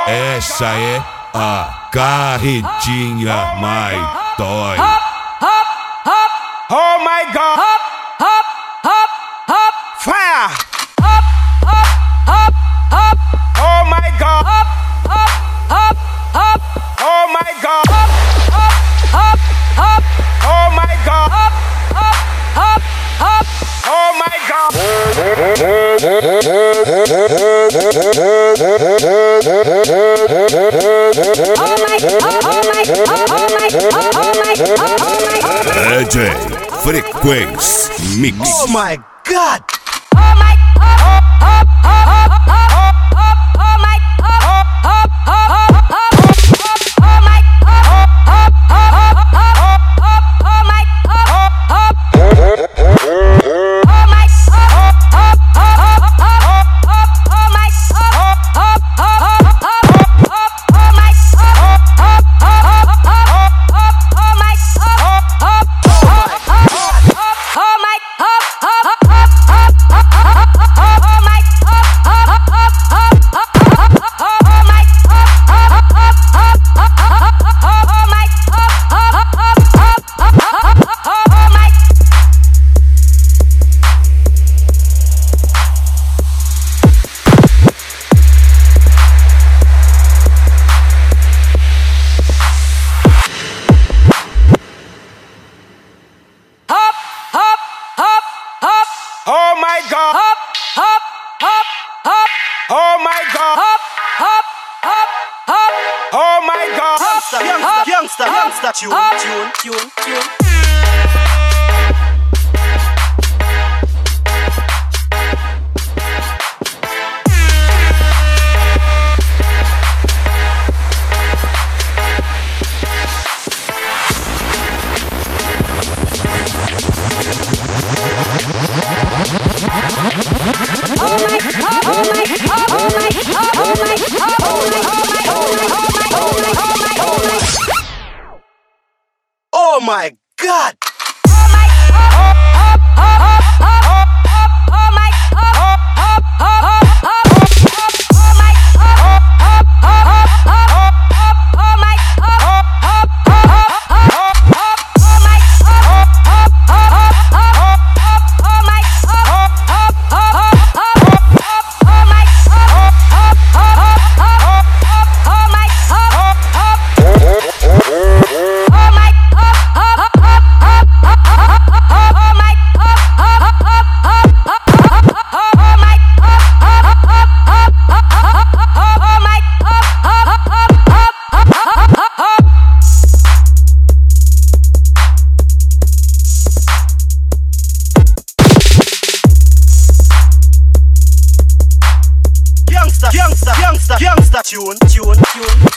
Essa é a carretinha mais dói. Oh my God! Fire! Oh my God! Oh my God! Oh my God! Oh my God! DJ Frequência Mix. Oh my God! Oh my God! Oh my God! Oh my God! Youngster, tune. Oh my God! Youngster, tune.